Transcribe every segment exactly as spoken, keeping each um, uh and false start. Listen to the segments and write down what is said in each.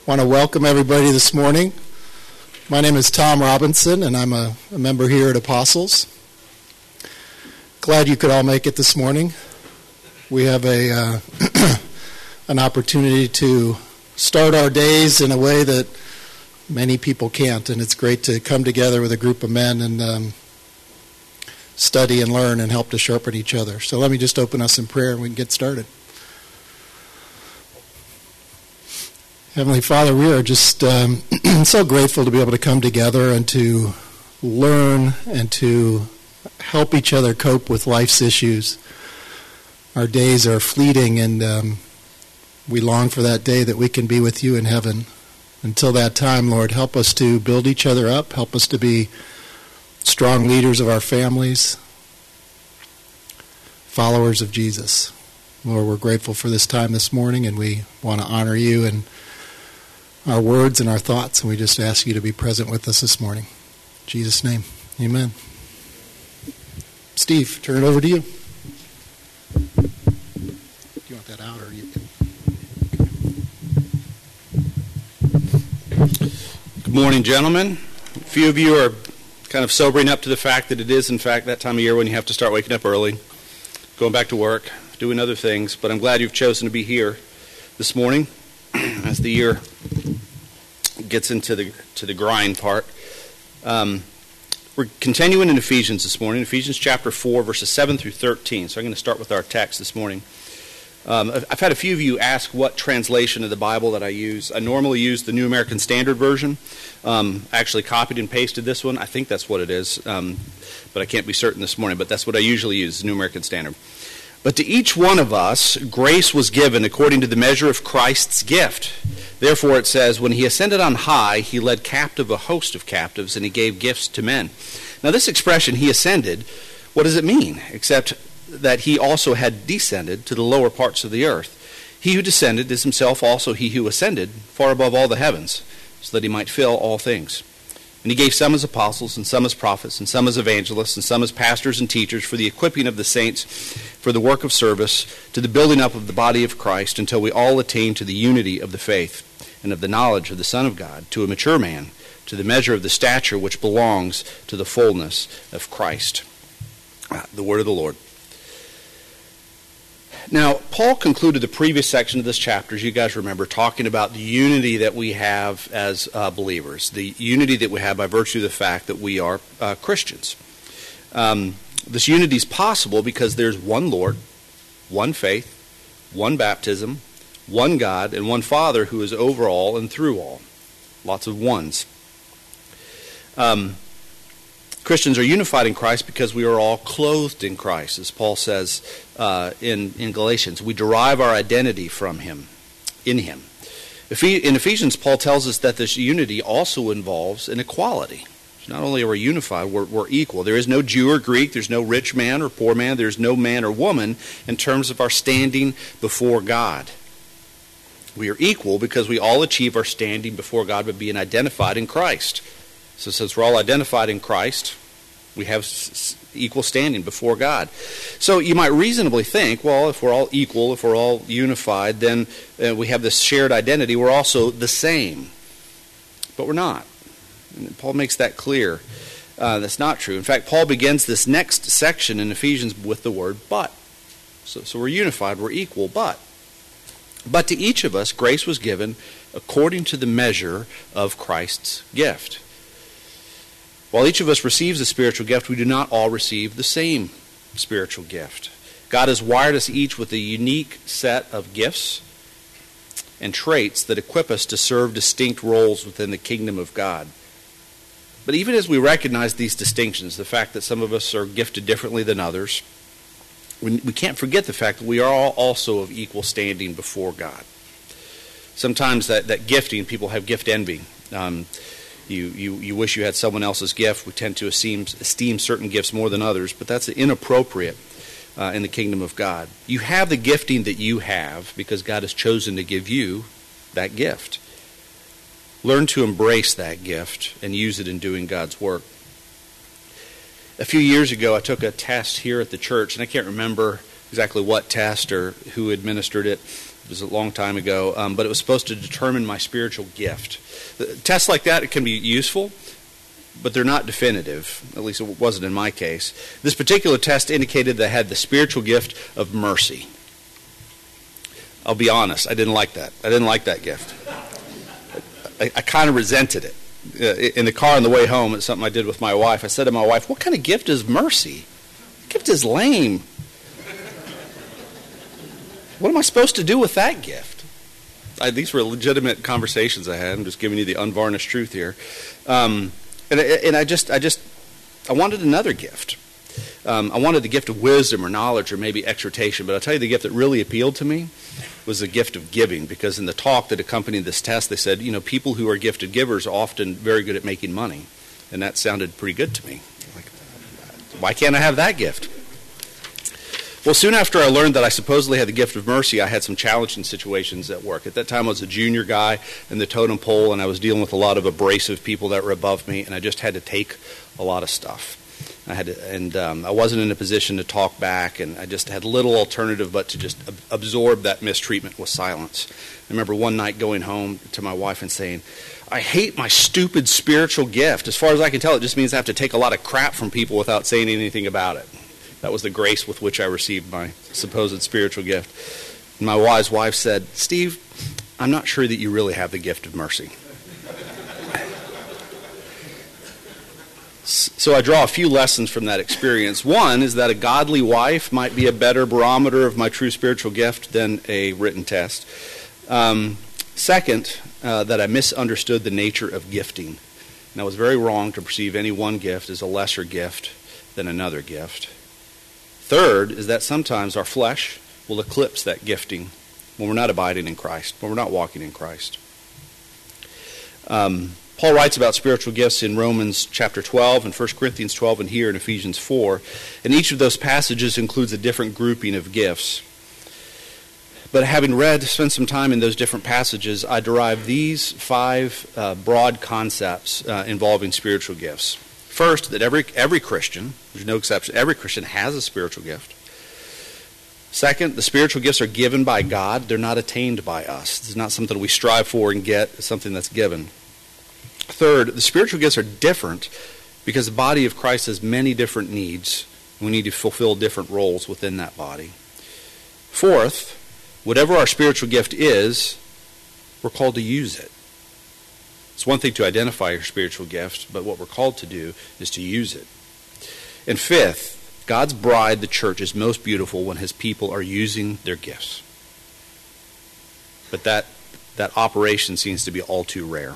I want to welcome everybody this morning. My name is Tom Robinson, and I'm a, a member here at Apostles. Glad you could all make it this morning. We have a uh, an opportunity to start our days in a way that many people can't, and it's great to come together with a group of men and um, study and learn and help to sharpen each other. So let me just open us in prayer and we can get started. Heavenly Father, we are just um, so grateful to be able to come together and to learn and to help each other cope with life's issues. Our days are fleeting, and um, we long for that day that we can be with you in heaven. Until that time, Lord, help us to build each other up. Help us to be strong leaders of our families, followers of Jesus. Lord, we're grateful for this time this morning, and we want to honor you and our words and our thoughts, and we just ask you to be present with us this morning. In Jesus' name, amen. Steve, turn it over to you. Do you want that out, or you can? Good morning, gentlemen. A few of you are kind of sobering up to the fact that it is, in fact, that time of year when you have to start waking up early, going back to work, doing other things, but I'm glad you've chosen to be here this morning as the year gets into the to the grind part. Um, we're continuing in Ephesians this morning, Ephesians chapter four, verses seven through thirteen. So I'm going to start with our text this morning. Um, I've had a few of you ask what translation of the Bible that I use. I normally use the New American Standard Version. Um, I actually copied and pasted this one. I think that's what it is, um, but I can't be certain this morning. But that's what I usually use, the New American Standard. But to each one of us, grace was given according to the measure of Christ's gift. Therefore it says, when he ascended on high, he led captive a host of captives, and he gave gifts to men. Now this expression, he ascended, what does it mean? Except that he also had descended to the lower parts of the earth. He who descended is himself also he who ascended far above all the heavens, so that he might fill all things. And he gave some as apostles, and some as prophets, and some as evangelists, and some as pastors and teachers for the equipping of the saints, for the work of service, to the building up of the body of Christ, until we all attain to the unity of the faith and of the knowledge of the Son of God, to a mature man, to the measure of the stature which belongs to the fullness of Christ. Ah, the word of the Lord. Now, Paul concluded the previous section of this chapter, as you guys remember, talking about the unity that we have as uh, believers, the unity that we have by virtue of the fact that we are uh, Christians. Um, this unity is possible because there's one Lord, one faith, one baptism, one God, and one Father who is over all and through all. Lots of ones. Um, Christians are unified in Christ because we are all clothed in Christ, as Paul says uh, in, in Galatians. We derive our identity from him, in him. In Ephesians, Paul tells us that this unity also involves an equality. Not only are we unified, we're, we're equal. There is no Jew or Greek, there's no rich man or poor man, there's no man or woman in terms of our standing before God. We are equal because we all achieve our standing before God by being identified in Christ. So since we're all identified in Christ, we have equal standing before God. So you might reasonably think, well, if we're all equal, if we're all unified, then uh, we have this shared identity. We're also the same. But we're not. And Paul makes that clear. Uh, that's not true. In fact, Paul begins this next section in Ephesians with the word but. So, so we're unified, we're equal, but. But to each of us, grace was given according to the measure of Christ's gift. While each of us receives a spiritual gift, we do not all receive the same spiritual gift. God has wired us each with a unique set of gifts and traits that equip us to serve distinct roles within the kingdom of God. But even as we recognize these distinctions, the fact that some of us are gifted differently than others, we can't forget the fact that we are all also of equal standing before God. Sometimes that, that gifting, people have gift envy. Um, You, you you wish you had someone else's gift. We tend to esteem, esteem certain gifts more than others, but that's inappropriate uh, in the kingdom of God. You have the gifting that you have because God has chosen to give you that gift. Learn to embrace that gift and use it in doing God's work. A few years ago, I took a test here at the church, and I can't remember exactly what test or who administered it, It was a long time ago, um, but it was supposed to determine my spiritual gift. Tests like that, it can be useful, but they're not definitive. At least it wasn't in my case. This particular test indicated that I had the spiritual gift of mercy. I'll be honest, I didn't like that. I didn't like that gift. I, I kind of resented it. Uh, in the car on the way home, it's something I did with my wife. I said to my wife, what kind of gift is mercy? The gift is lame. What am I supposed to do with that gift? I, these were legitimate conversations I had. I'm just giving you the unvarnished truth here. Um, and, and I just, I just, I wanted another gift. Um, I wanted the gift of wisdom or knowledge or maybe exhortation, but I'll tell you the gift that really appealed to me was the gift of giving, because in the talk that accompanied this test, they said, you know, people who are gifted givers are often very good at making money, and that sounded pretty good to me. Like, why can't I have that gift? Well, soon after I learned that I supposedly had the gift of mercy, I had some challenging situations at work. At that time, I was a junior guy in the totem pole, and I was dealing with a lot of abrasive people that were above me, and I just had to take a lot of stuff. I had to, and um, I wasn't in a position to talk back, and I just had little alternative but to just ab- absorb that mistreatment with silence. I remember one night going home to my wife and saying, I hate my stupid spiritual gift. As far as I can tell, it just means I have to take a lot of crap from people without saying anything about it. That was the grace with which I received my supposed spiritual gift. And my wise wife said, Steve, I'm not sure that you really have the gift of mercy. So I draw a few lessons from that experience. One is that a godly wife might be a better barometer of my true spiritual gift than a written test. Um, second, uh, that I misunderstood the nature of gifting. And I was very wrong to perceive any one gift as a lesser gift than another gift. Third is that sometimes our flesh will eclipse that gifting when we're not abiding in Christ, when we're not walking in Christ. Um, Paul writes about spiritual gifts in Romans chapter twelve and First Corinthians twelve and here in Ephesians four. And each of those passages includes a different grouping of gifts. But having read, spent some time in those different passages, I derived these five uh, broad concepts uh, involving spiritual gifts. First, that every every Christian, there's no exception, every Christian has a spiritual gift. Second, the spiritual gifts are given by God. They're not attained by us. It's not something we strive for and get. It's something that's given. Third, the spiritual gifts are different because the body of Christ has many different needs. We need to fulfill different roles within that body. Fourth, whatever our spiritual gift is, we're called to use it. It's one thing to identify your spiritual gift, but what we're called to do is to use it. And fifth, God's bride, the church, is most beautiful when his people are using their gifts. But that, that operation seems to be all too rare.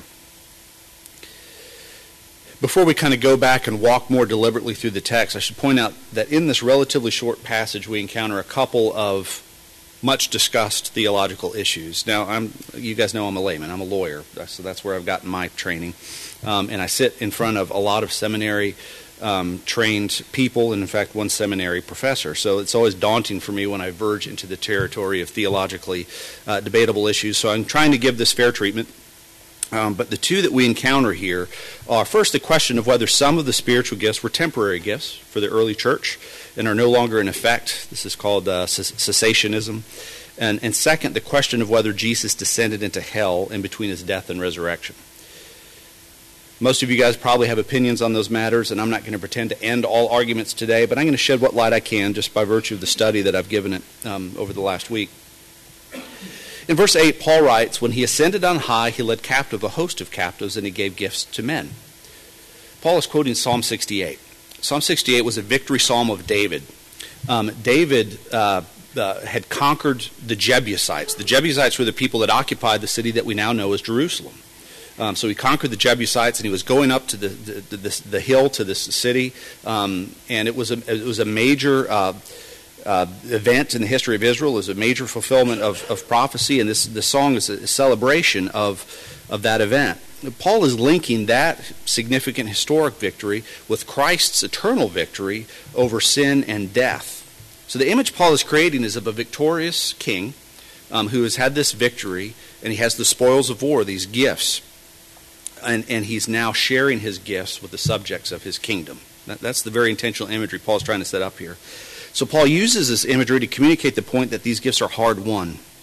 Before we kind of go back and walk more deliberately through the text, I should point out that in this relatively short passage we encounter a couple of much discussed theological issues. Now, I'm, you guys know I'm a layman. I'm a lawyer, so that's where I've gotten my training. Um, and I sit in front of a lot of seminary um, trained people, and in fact one seminary professor. So it's always daunting for me when I verge into the territory of theologically uh, debatable issues. So I'm trying to give this fair treatment. Um, but the two that we encounter here are, first, the question of whether some of the spiritual gifts were temporary gifts for the early church and are no longer in effect. This is called uh, cessationism. And, and second, the question of whether Jesus descended into hell in between his death and resurrection. Most of you guys probably have opinions on those matters, and I'm not going to pretend to end all arguments today, but I'm going to shed what light I can just by virtue of the study that I've given it um, over the last week. In verse eight, Paul writes, when he ascended on high, he led captive a host of captives, and he gave gifts to men. Paul is quoting Psalm sixty-eight. Psalm sixty-eight was a victory psalm of David. Um, David uh, uh, had conquered the Jebusites. The Jebusites were the people that occupied the city that we now know as Jerusalem. Um, so he conquered the Jebusites, and he was going up to the the, the, the hill to this city, um, and it was a, it was a major Uh, Uh, event in the history of Israel. Is a major fulfillment of, of prophecy, and this the song is a celebration of, of that event. Paul is linking that significant historic victory with Christ's eternal victory over sin and death. So the image Paul is creating is of a victorious king um, who has had this victory, and he has the spoils of war, these gifts, and, and he's now sharing his gifts with the subjects of his kingdom. That, that's the very intentional imagery Paul's trying to set up here. So Paul uses this imagery to communicate the point that these gifts are hard won.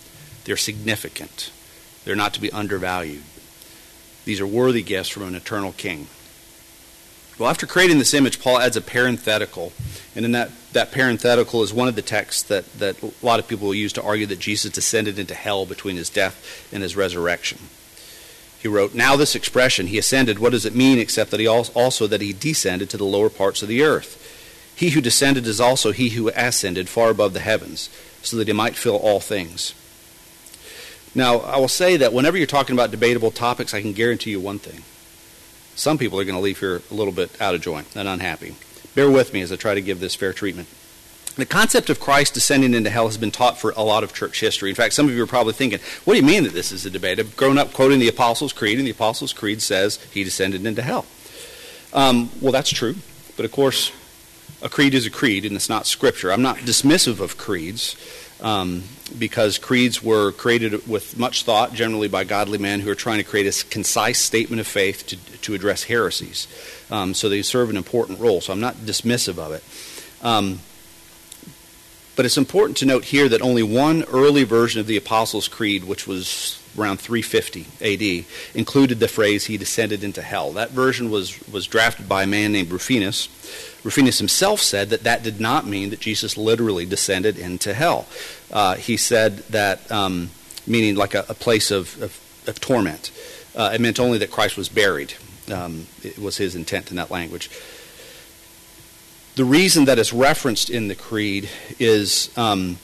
They're significant. They're not to be undervalued. These are worthy gifts from an eternal king. Well, after creating this image, Paul adds a parenthetical. And in that, that parenthetical is one of the texts that, that a lot of people will use to argue that Jesus descended into hell between his death and his resurrection. He wrote, "Now this expression, he ascended, what does it mean except that he also that he descended to the lower parts of the earth? He who descended is also he who ascended far above the heavens, so that he might fill all things." Now, I will say that whenever you're talking about debatable topics, I can guarantee you one thing. Some people are going to leave here a little bit out of joint and unhappy. Bear with me as I try to give this fair treatment. The concept of Christ descending into hell has been taught for a lot of church history. In fact, some of you are probably thinking, what do you mean that this is a debate? I've grown up quoting the Apostles' Creed, and the Apostles' Creed says he descended into hell. Um, well, that's true. But of course, a creed is a creed, and it's not Scripture. I'm not dismissive of creeds, um, because creeds were created with much thought, generally by godly men who are trying to create a concise statement of faith to, to address heresies. Um, so they serve an important role. So I'm not dismissive of it. Um, But it's important to note here that only one early version of the Apostles' Creed, which was around three fifty A D, included the phrase, he descended into hell. That version was, was drafted by a man named Rufinus. Rufinus himself said that that did not mean that Jesus literally descended into hell. Uh, he said that, um, meaning like a, a place of, of, of torment. Uh, it meant only that Christ was buried. Um, it was his intent in that language. The reason that it's referenced in the Creed is um,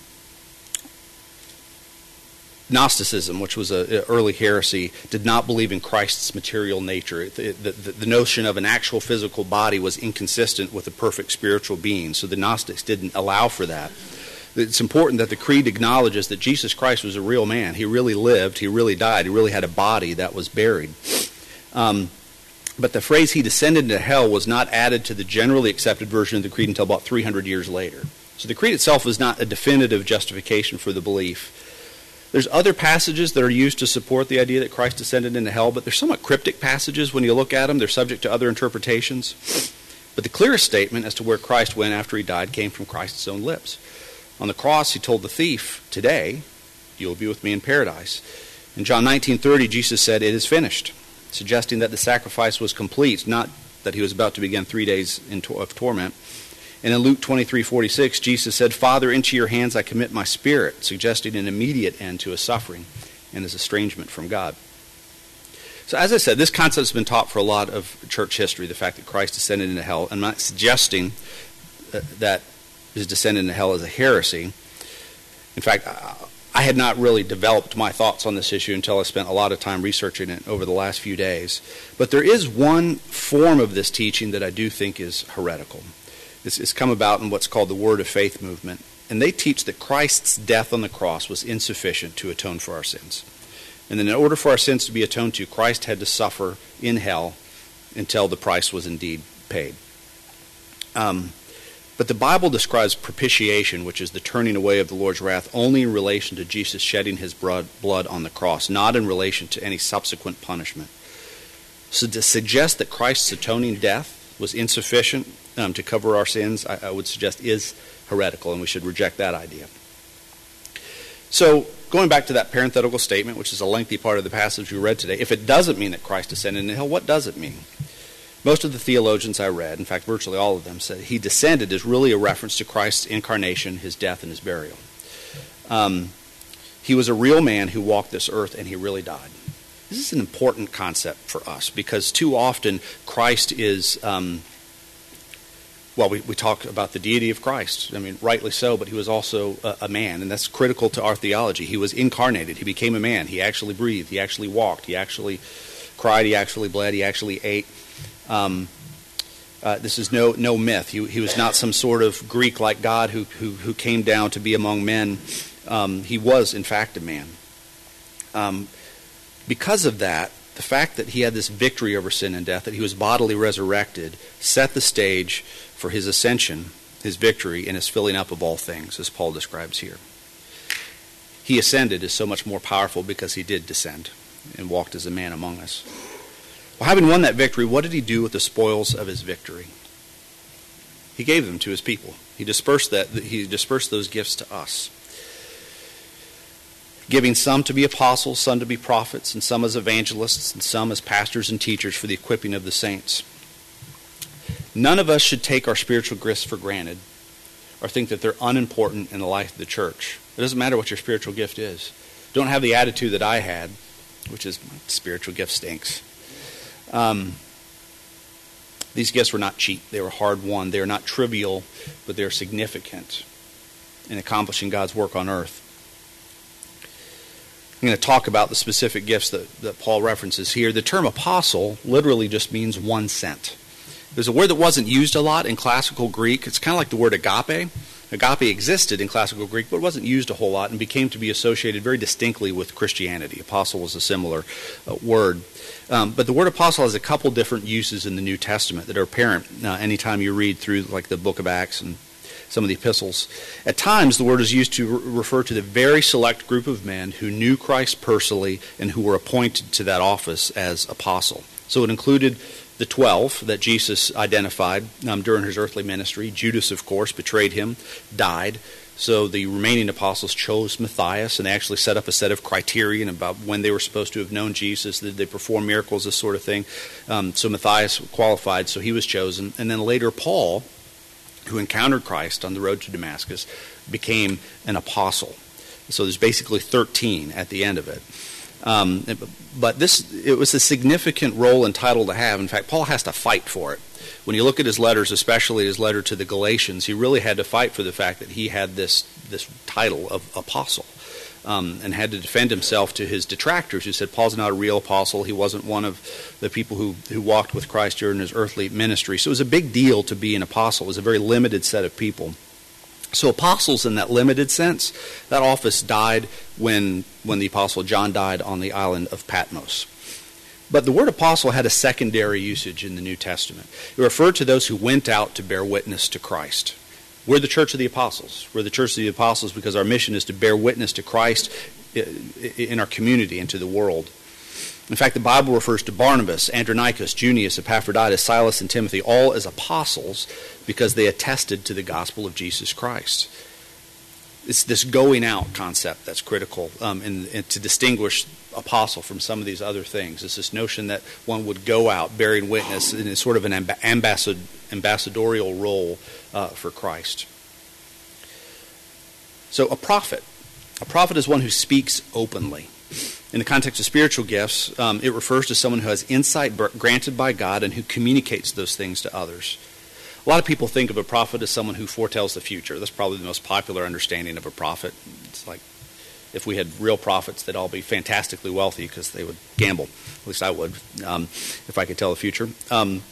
Gnosticism, which was an early heresy, did not believe in Christ's material nature. The, the, the notion of an actual physical body was inconsistent with a perfect spiritual being, so the Gnostics didn't allow for that. It's important that the Creed acknowledges that Jesus Christ was a real man. He really lived. He really died. He really had a body that was buried. Um, But the phrase he descended into hell was not added to the generally accepted version of the Creed until about three hundred years later. So the Creed itself is not a definitive justification for the belief. There's other passages that are used to support the idea that Christ descended into hell, but they're somewhat cryptic passages when you look at them. They're subject to other interpretations. But the clearest statement as to where Christ went after he died came from Christ's own lips. On the cross, he told the thief, "Today, you will be with me in paradise." In John nineteen thirty, Jesus said, "It is finished," suggesting that the sacrifice was complete, not that he was about to begin three days in to- of torment. And in Luke twenty-three forty-six, Jesus said, "Father, into your hands I commit my spirit," suggesting an immediate end to his suffering and his estrangement from God. So as I said, this concept has been taught for a lot of church history, the fact that Christ descended into hell. I'm not suggesting that his descent into hell is a heresy. In fact, I had not really developed my thoughts on this issue until I spent a lot of time researching it over the last few days. But there is one form of this teaching that I do think is heretical. It's, it's come about in what's called the Word of Faith movement. And they teach that Christ's death on the cross was insufficient to atone for our sins. And then in order for our sins to be atoned to, Christ had to suffer in hell until the price was indeed paid. Um, But the Bible describes propitiation, which is the turning away of the Lord's wrath, only in relation to Jesus shedding his blood on the cross, not in relation to any subsequent punishment. So to suggest that Christ's atoning death was insufficient um, to cover our sins, I, I would suggest is heretical, and we should reject that idea. So going back to that parenthetical statement, which is a lengthy part of the passage we read today, if it doesn't mean that Christ descended into hell, what does it mean? Most of the theologians I read, in fact virtually all of them, said he descended is really a reference to Christ's incarnation, his death, and his burial. Um, he was a real man who walked this earth, and he really died. This is an important concept for us because too often Christ is, um, well, we, we talk about the deity of Christ. I mean, rightly so, but he was also a, a man, and that's critical to our theology. He was incarnated. He became a man. He actually breathed. He actually walked. He actually cried. He actually bled. He actually ate. Um, uh, this is no no myth. He, he was not some sort of Greek-like God who, who, who came down to be among men. Um, he was, in fact, a man. Um, because of that, the fact that he had this victory over sin and death, that he was bodily resurrected, set the stage for his ascension, his victory, and his filling up of all things, as Paul describes here. He ascended is so much more powerful because he did descend and walked as a man among us. Well, having won that victory, what did he do with the spoils of his victory? He gave them to his people. He dispersed that. He dispersed those gifts to us. giving some to be apostles, some to be prophets, and some as evangelists, and some as pastors and teachers for the equipping of the saints. None of us should take our spiritual gifts for granted or think that they're unimportant in the life of the church. It doesn't matter what your spiritual gift is. Don't have the attitude that I had, which is my spiritual gift stinks. Um, these gifts were not cheap. They were hard-won. They are not trivial, but they're significant in accomplishing God's work on earth. I'm going to talk about the specific gifts that, that Paul references here. The term apostle literally just means one sent. There's a word that wasn't used a lot in classical Greek. It's kind of like the word agape. Agape existed in classical Greek, but it wasn't used a whole lot and became to be associated very distinctly with Christianity. Apostle was a similar uh, word. Um, but the word apostle has a couple different uses in the New Testament that are apparent uh, anytime you read through like the book of Acts and some of the epistles. At times, the word is used to re- refer to the very select group of men who knew Christ personally and who were appointed to that office as apostle. So it included the twelve that Jesus identified um, during his earthly ministry. Judas, of course, betrayed him, died. So the remaining apostles chose Matthias, and they actually set up a set of criterion about when they were supposed to have known Jesus. Did they perform miracles, this sort of thing? Um, so Matthias qualified, so he was chosen. And then later Paul, who encountered Christ on the road to Damascus, became an apostle. So there's basically thirteen at the end of it. Um, but this it was a significant role and title to have. In fact, Paul has to fight for it. When you look at his letters, especially his letter to the Galatians, he really had to fight for the fact that he had this this title of apostle, um, and had to defend himself to his detractors who said Paul's not a real apostle. He wasn't one of the people who, who walked with Christ during his earthly ministry. So it was a big deal to be an apostle. It was a very limited set of people. So apostles in that limited sense, that office died when when the apostle John died on the island of Patmos. But the word apostle had a secondary usage in the New Testament. It referred to those who went out to bear witness to Christ. We're the church of the apostles. We're the church of the apostles because our mission is to bear witness to Christ in our community and to the world. In fact, the Bible refers to Barnabas, Andronicus, Junius, Epaphroditus, Silas, and Timothy all as apostles because they attested to the gospel of Jesus Christ. It's this going out concept that's critical um, in, in, to distinguish apostle from some of these other things. It's this notion that one would go out bearing witness in sort of an amb- ambassad- ambassadorial role uh, for Christ. So a prophet. A prophet is one who speaks openly. In the context of spiritual gifts, um, it refers to someone who has insight granted by God and who communicates those things to others. A lot of people think of a prophet as someone who foretells the future. That's probably the most popular understanding of a prophet. It's like if we had real prophets, they'd all be fantastically wealthy because they would gamble. At least I would, um, if I could tell the future. Um,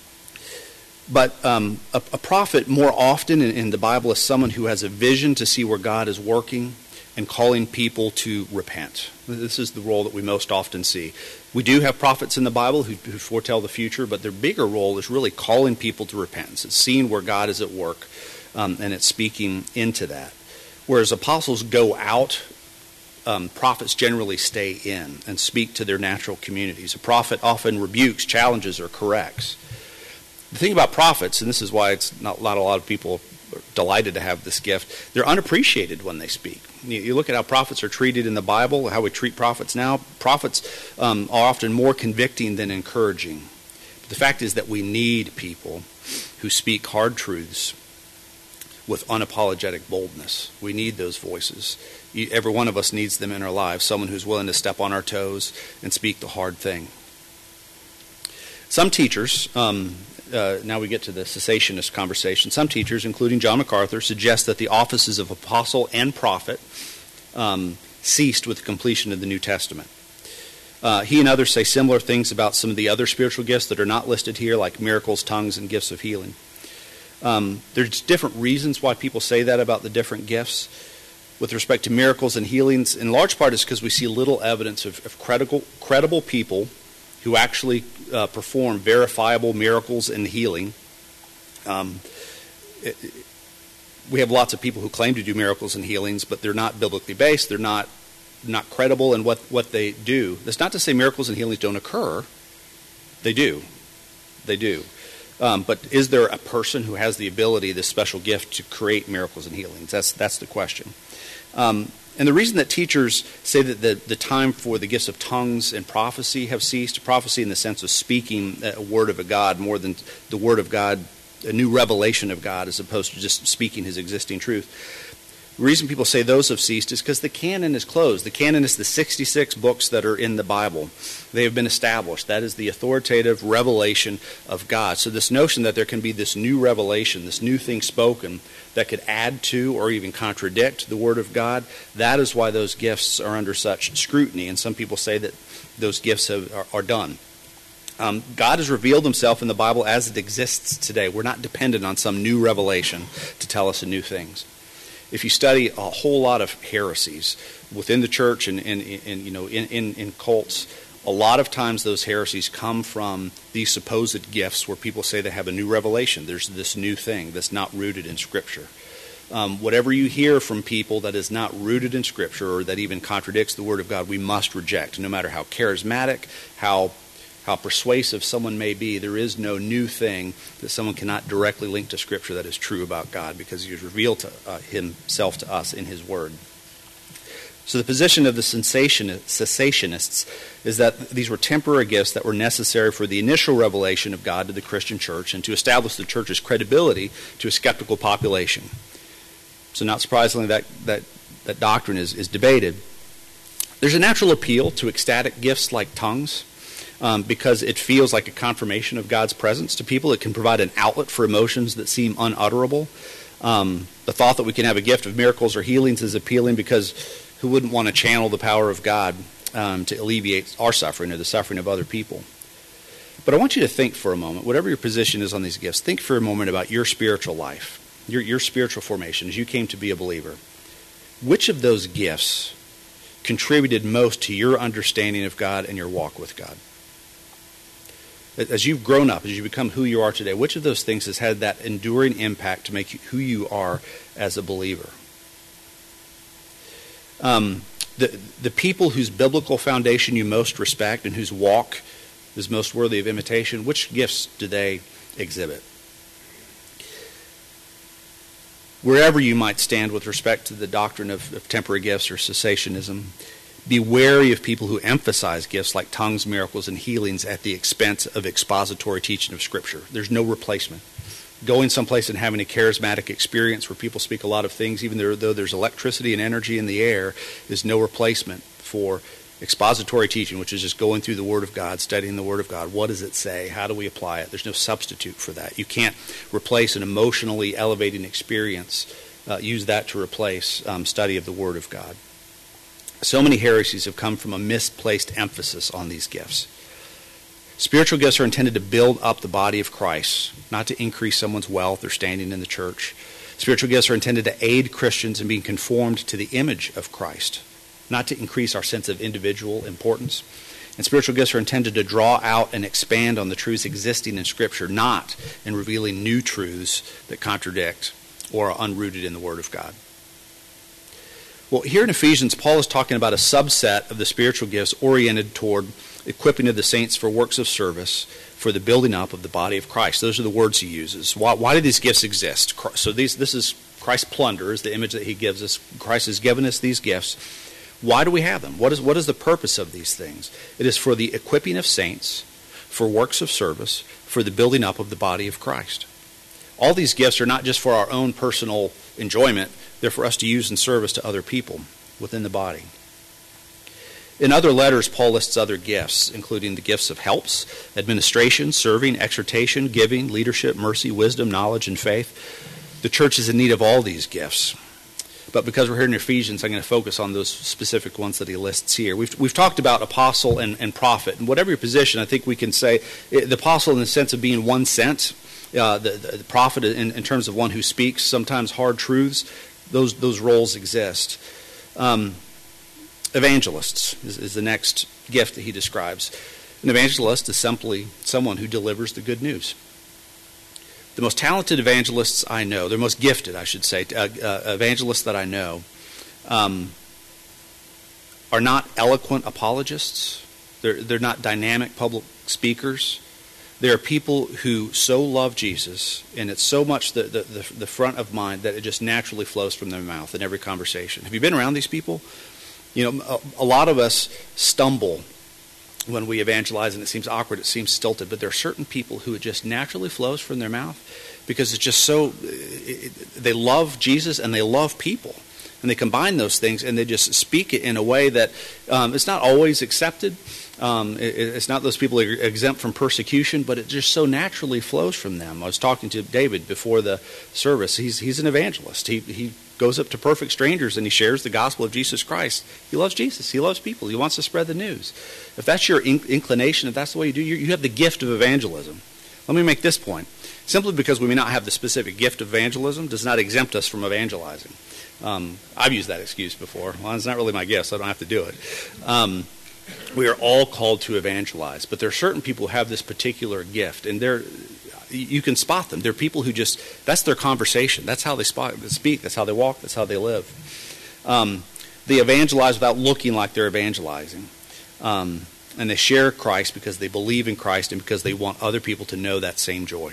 but um, a, a prophet more often in, in the Bible is someone who has a vision to see where God is working and calling people to repent. This is the role that we most often see. We do have prophets in the Bible who, who foretell the future, but their bigger role is really calling people to repentance. It's seeing where God is at work, um, and it's speaking into that. Whereas apostles go out, um, prophets generally stay in and speak to their natural communities. A prophet often rebukes, challenges, or corrects. The thing about prophets, and this is why it's not, not a lot of people are delighted to have this gift, they're unappreciated when they speak. You, you look at how prophets are treated in the Bible, how we treat prophets now. Prophets um, are often more convicting than encouraging. But the fact is that we need people who speak hard truths with unapologetic boldness. We need those voices. Every one of us needs them in our lives, someone who's willing to step on our toes and speak the hard thing. Some teachers, um, uh, now we get to the cessationist conversation, some teachers, including John MacArthur, suggest that the offices of apostle and prophet um, ceased with the completion of the New Testament. Uh, he and others say similar things about some of the other spiritual gifts that are not listed here, like miracles, tongues, and gifts of healing. Um, there's different reasons why people say that about the different gifts. With respect to miracles and healings, in large part is because we see little evidence of, of credible, credible people who actually uh, perform verifiable miracles and healing. Um, it, we have lots of people who claim to do miracles and healings, but they're not biblically based. They're not not credible in what, what they do. That's not to say miracles and healings don't occur. They do. They do. Um, but is there a person who has the ability, this special gift, to create miracles and healings? That's that's the question. Um, And the reason that teachers say that the, the time for the gifts of tongues and prophecy have ceased, prophecy in the sense of speaking a word of a God more than the word of God, a new revelation of God, as opposed to just speaking his existing truth. The reason people say those have ceased is because the canon is closed. The canon is the sixty-six books that are in the Bible. They have been established. That is the authoritative revelation of God. So this notion that there can be this new revelation, this new thing spoken that could add to or even contradict the Word of God, that is why those gifts are under such scrutiny. And some people say that those gifts have, are, are done. Um, God has revealed himself in the Bible as it exists today. We're not dependent on some new revelation to tell us new things. If you study a whole lot of heresies within the church and, and, and you know in, in, in cults, a lot of times those heresies come from these supposed gifts where people say they have a new revelation. There's this new thing that's not rooted in Scripture. Um, whatever you hear from people that is not rooted in Scripture or that even contradicts the Word of God, we must reject. No matter how charismatic, how how persuasive someone may be, there is no new thing that someone cannot directly link to Scripture that is true about God, because he has revealed to, uh, himself to us in his Word. So the position of the cessationists is that these were temporary gifts that were necessary for the initial revelation of God to the Christian church and to establish the church's credibility to a skeptical population. So not surprisingly, that, that, that doctrine is, is debated. There's a natural appeal to ecstatic gifts like tongues, Um, because it feels like a confirmation of God's presence to people. It can provide an outlet for emotions that seem unutterable. Um, the thought that we can have a gift of miracles or healings is appealing, because who wouldn't want to channel the power of God um, to alleviate our suffering or the suffering of other people? But I want you to think for a moment, whatever your position is on these gifts, think for a moment about your spiritual life, your, your spiritual formation as you came to be a believer. Which of those gifts contributed most to your understanding of God and your walk with God? As you've grown up, as you become who you are today, which of those things has had that enduring impact to make you who you are as a believer? Um, the, the people whose biblical foundation you most respect and whose walk is most worthy of imitation, which gifts do they exhibit? Wherever you might stand with respect to the doctrine of, of temporary gifts or cessationism, be wary of people who emphasize gifts like tongues, miracles, and healings at the expense of expository teaching of Scripture. There's no replacement. Going someplace and having a charismatic experience where people speak a lot of things, even though there's electricity and energy in the air, is no replacement for expository teaching, which is just going through the Word of God, studying the Word of God. What does it say? How do we apply it? There's no substitute for that. You can't replace an emotionally elevating experience, uh, use that to replace um, study of the Word of God. So many heresies have come from a misplaced emphasis on these gifts. Spiritual gifts are intended to build up the body of Christ, not to increase someone's wealth or standing in the church. Spiritual gifts are intended to aid Christians in being conformed to the image of Christ, not to increase our sense of individual importance. And spiritual gifts are intended to draw out and expand on the truths existing in Scripture, not in revealing new truths that contradict or are unrooted in the Word of God. Well, here in Ephesians, Paul is talking about a subset of the spiritual gifts oriented toward equipping of the saints for works of service for the building up of the body of Christ. Those are the words he uses. Why, why do these gifts exist? So these, this is Christ's plunder, is the image that he gives us. Christ has given us these gifts. Why do we have them? What is, what is the purpose of these things? It is for the equipping of saints, for works of service, for the building up of the body of Christ. All these gifts are not just for our own personal enjoyment. They're for us to use in service to other people within the body. In other letters, Paul lists other gifts, including the gifts of helps, administration, serving, exhortation, giving, leadership, mercy, wisdom, knowledge, and faith. The church is in need of all these gifts. But because we're here in Ephesians, I'm going to focus on those specific ones that he lists here. We've, we've talked about apostle and, and prophet. And whatever your position, I think we can say it, the apostle in the sense of being one sent, uh, the, the, the prophet in, in terms of one who speaks sometimes hard truths. Those those roles exist. Um, evangelists is, is the next gift that he describes. An evangelist is simply someone who delivers the good news. The most talented evangelists I know, the most gifted, I should say, uh, uh, evangelists that I know, um, are not eloquent apologists. They're they're not dynamic public speakers. There are people who so love Jesus, and it's so much the, the, the, the front of mind that it just naturally flows from their mouth in every conversation. Have you been around these people? You know, a, a lot of us stumble when we evangelize, and it seems awkward, it seems stilted, but there are certain people who it just naturally flows from their mouth because it's just so, it, they love Jesus and they love people. And they combine those things and they just speak it in a way that um, it's not always accepted. Um, it, it's not those people are exempt from persecution, but it just so naturally flows from them. I was talking to David before the service. He's he's an evangelist. He he goes up to perfect strangers and he shares the gospel of Jesus Christ. He loves Jesus. He loves people. He wants to spread the news. If that's your inc- inclination, if that's the way you do, you, you have the gift of evangelism. Let me make this point. Simply because we may not have the specific gift of evangelism does not exempt us from evangelizing. Um, I've used that excuse before. Well, it's not really my gift, so I don't have to do it. Um, we are all called to evangelize, but there are certain people who have this particular gift, and they're, you can spot them. They're people who just, that's their conversation. That's how they speak. That's how they walk. That's how they live. Um, they evangelize without looking like they're evangelizing. Um, and they share Christ because they believe in Christ and because they want other people to know that same joy.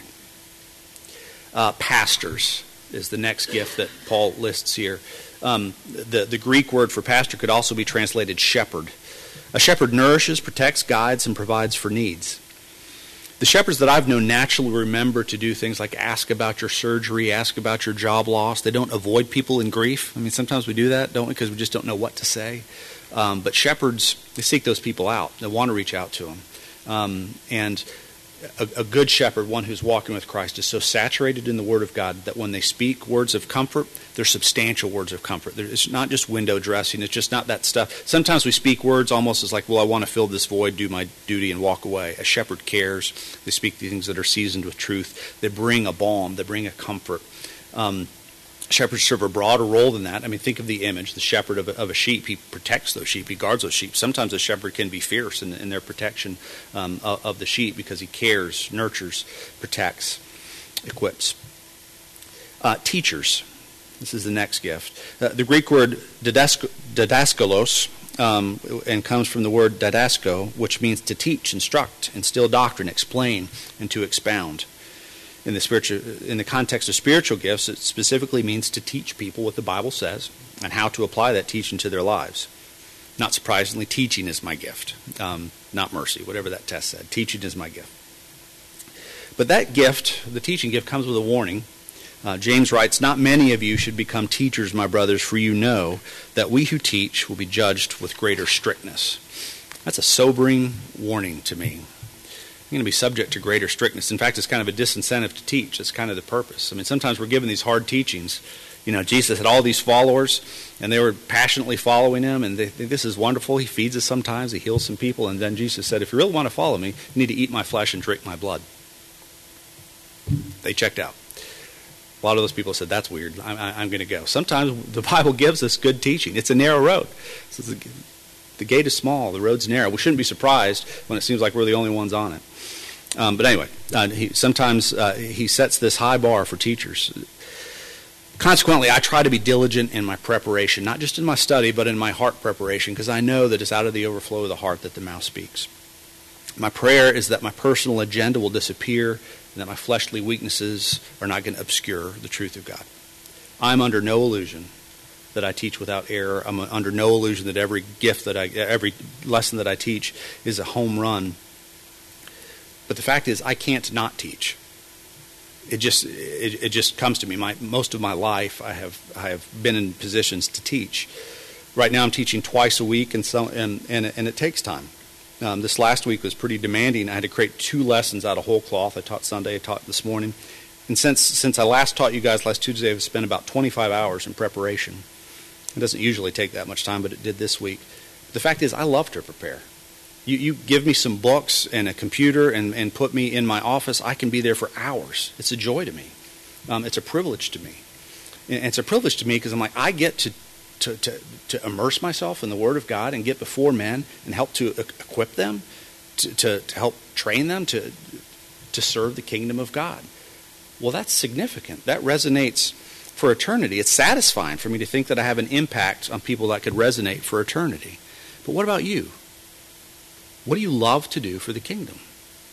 Uh, pastors is the next gift that Paul lists here. Um, the, the Greek word for pastor could also be translated shepherd. A shepherd nourishes, protects, guides, and provides for needs. The shepherds that I've known naturally remember to do things like ask about your surgery, ask about your job loss. They don't avoid people in grief. I mean, sometimes we do that, don't we, because we just don't know what to say. Um, but shepherds, they seek those people out. They want to reach out to them. Um, and A, a good shepherd, one who's walking with Christ, is so saturated in the Word of God that when they speak words of comfort, they're substantial words of comfort. It's not just window dressing. It's just not that stuff. Sometimes we speak words almost as like, well, I want to fill this void, do my duty, and walk away. A shepherd cares. They speak things that are seasoned with truth. They bring a balm. They bring a comfort. Um, Shepherds serve a broader role than that. I mean, think of the image, the shepherd of a, of a sheep. He protects those sheep. He guards those sheep. Sometimes a shepherd can be fierce in, in their protection um, of, of the sheep because he cares, nurtures, protects, equips. Uh, teachers. This is the next gift. Uh, the Greek word didask- didaskalos um, and comes from the word didasko, which means to teach, instruct, instill doctrine, explain, and to expound. In the spiritual, in the context of spiritual gifts, it specifically means to teach people what the Bible says and how to apply that teaching to their lives. Not surprisingly, teaching is my gift, um, not mercy, whatever that test said. Teaching is my gift. But that gift, the teaching gift, comes with a warning. Uh, James writes, "Not many of you should become teachers, my brothers, for you know that we who teach will be judged with greater strictness." That's a sobering warning to me. You're going to be subject to greater strictness. In fact, it's kind of a disincentive to teach. It's kind of the purpose. I mean, sometimes we're given these hard teachings. You know, Jesus had all these followers, and they were passionately following him, and they think this is wonderful. He feeds us sometimes. He heals some people. And then Jesus said, if you really want to follow me, you need to eat my flesh and drink my blood. They checked out. A lot of those people said, that's weird. I'm, I'm going to go. Sometimes the Bible gives us good teaching. It's a narrow road. The gate is small. The road's narrow. We shouldn't be surprised when it seems like we're the only ones on it. Um, but anyway, uh, he, sometimes uh, he sets this high bar for teachers. Consequently, I try to be diligent in my preparation, not just in my study, but in my heart preparation, because I know that it's out of the overflow of the heart that the mouth speaks. My prayer is that my personal agenda will disappear and that my fleshly weaknesses are not going to obscure the truth of God. I'm under no illusion that I teach without error. I'm under no illusion that every gift that I, every lesson that I teach is a home run. But the fact is, I can't not teach. It just it, it just comes to me. My, most of my life, I have I have been in positions to teach. Right now, I'm teaching twice a week, and so and and, and it takes time. Um, this last week was pretty demanding. I had to create two lessons out of whole cloth. I taught Sunday, I taught this morning, and since since I last taught you guys last Tuesday, I've spent about twenty-five hours in preparation. It doesn't usually take that much time, but it did this week. The fact is, I love to prepare. You, you give me some books and a computer and, and put me in my office, I can be there for hours. It's a joy to me. Um, it's a privilege to me. And it's a privilege to me because I'm like, I get to, to, to, to immerse myself in the Word of God and get before men and help to equip them, to, to, to help train them to, to serve the kingdom of God. Well, that's significant. That resonates for eternity. It's satisfying for me to think that I have an impact on people that could resonate for eternity. But what about you? What do you love to do for the kingdom?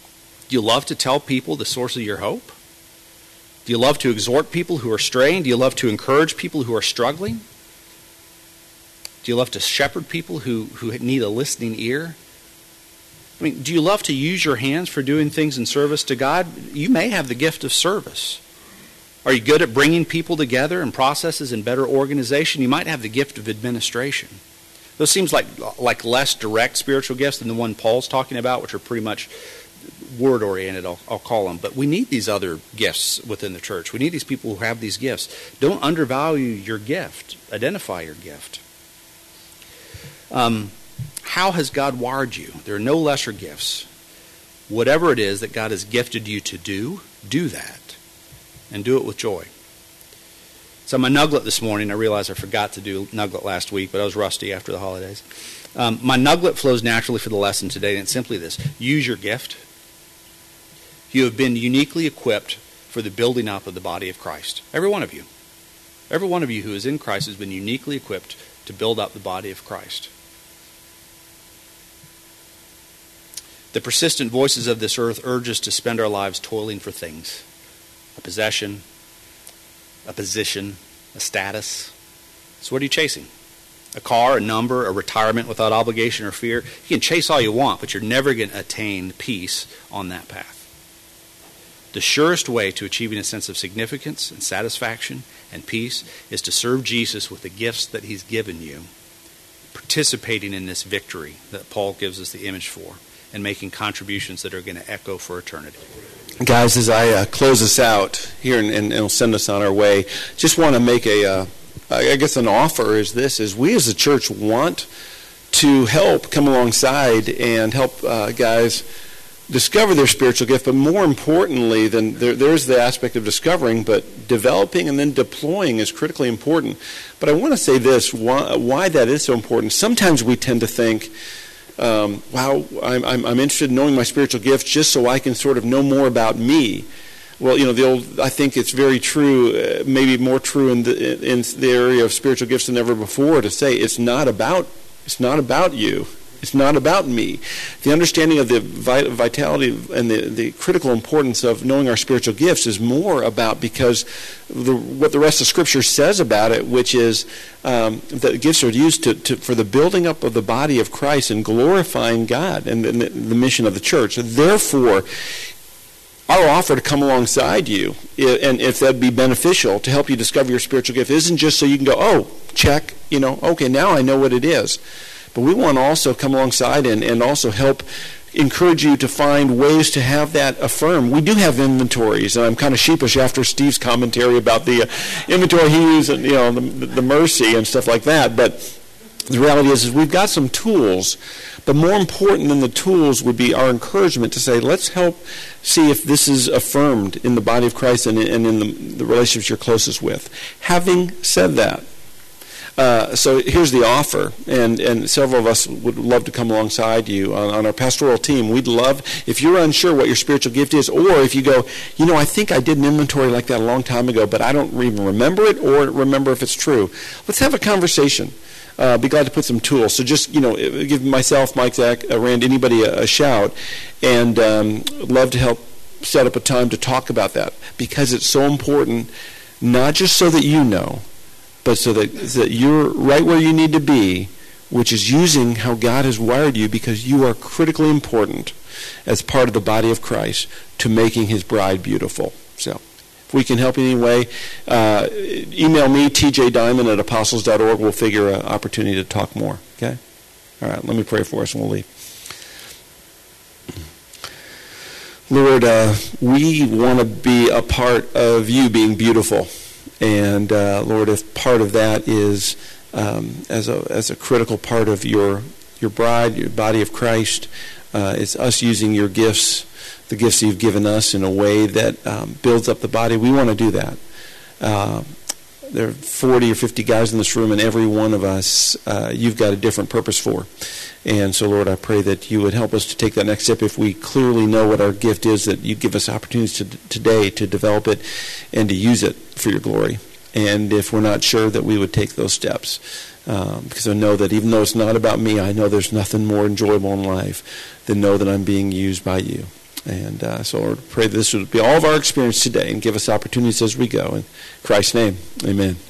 Do you love to tell people the source of your hope? Do you love to exhort people who are straying? Do you love to encourage people who are struggling? Do you love to shepherd people who, who need a listening ear? I mean, do you love to use your hands for doing things in service to God? You may have the gift of service. Are you good at bringing people together and processes and better organization? You might have the gift of administration. Those seems like like less direct spiritual gifts than the one Paul's talking about, which are pretty much word-oriented, I'll, I'll call them. But we need these other gifts within the church. We need these people who have these gifts. Don't undervalue your gift. Identify your gift. Um, how has God wired you? There are no lesser gifts. Whatever it is that God has gifted you to do, do that. And do it with joy. So my nugget this morning, I realized I forgot to do nugget last week, but I was rusty after the holidays. Um, my nugget flows naturally for the lesson today, and it's simply this. Use your gift. You have been uniquely equipped for the building up of the body of Christ. Every one of you. Every one of you who is in Christ has been uniquely equipped to build up the body of Christ. The persistent voices of this earth urge us to spend our lives toiling for things. A possession, a position, a status. So what are you chasing? A car, a number, a retirement without obligation or fear? You can chase all you want, but you're never going to attain peace on that path. The surest way to achieving a sense of significance and satisfaction and peace is to serve Jesus with the gifts that he's given you, participating in this victory that Paul gives us the image for, and making contributions that are going to echo for eternity. Guys, as I uh, close us out here and, and, and send us on our way, just want to make a, uh, I guess an offer is this, is we as a church want to help come alongside and help uh, guys discover their spiritual gift, but more importantly, than there, there's the aspect of discovering, but developing and then deploying is critically important. But I want to say this, why, why that is so important. Sometimes we tend to think, Um, wow, I'm, I'm, I'm interested in knowing my spiritual gifts just so I can sort of know more about me. Well, you know, the old, I think it's very true, uh, maybe more true in the in the area of spiritual gifts than ever before, to say it's not about it's not about you. It's not about me. The understanding of the vitality and the, the critical importance of knowing our spiritual gifts is more about because the, what the rest of Scripture says about it, which is um, that gifts are used to, to, for the building up of the body of Christ and glorifying God and, and the, the mission of the church. Therefore, our offer to come alongside you, and if that'd be beneficial to help you discover your spiritual gift, isn't just so you can go, oh, check, you know, okay, now I know what it is. But we want to also come alongside and, and also help encourage you to find ways to have that affirmed. We do have inventories, and I'm kind of sheepish after Steve's commentary about the uh, inventory he used, and you know, the, the mercy and stuff like that. But the reality is, is we've got some tools, but more important than the tools would be our encouragement to say, let's help see if this is affirmed in the body of Christ and, and in the, the relationships you're closest with. Having said that, Uh, so here's the offer, and, and several of us would love to come alongside you on, on our pastoral team. We'd love, if you're unsure what your spiritual gift is, or if you go, you know, I think I did an inventory like that a long time ago, but I don't even remember it or remember if it's true. Let's have a conversation. Uh, be glad to put some tools. So just, you know, give myself, Mike, Zach, uh, Rand, anybody a, a shout, and um, love to help set up a time to talk about that, because it's so important, not just so that you know, but so that, so that you're right where you need to be, which is using how God has wired you, because you are critically important as part of the body of Christ to making his bride beautiful. So if we can help in any way, uh, email me, t j diamond at apostles dot org. We'll figure an opportunity to talk more. Okay? All right, let me pray for us and we'll leave. Lord, uh, we want to be a part of you being beautiful. And uh, Lord, if part of that is um, as a as a critical part of your your bride, your body of Christ, uh, it's us using your gifts, the gifts you've given us, in a way that um, builds up the body. We want to do that. Uh, there are forty or fifty guys in this room, and every one of us, uh, you've got a different purpose for. And so, Lord, I pray that you would help us to take that next step. If we clearly know what our gift is, that you give us opportunities to, today to develop it and to use it for your glory. And if we're not sure, that we would take those steps. Um, because I know that even though it's not about me, I know there's nothing more enjoyable in life than know that I'm being used by you. And uh, so Lord, pray this would be all of our experience today and give us opportunities as we go. In Christ's name, amen.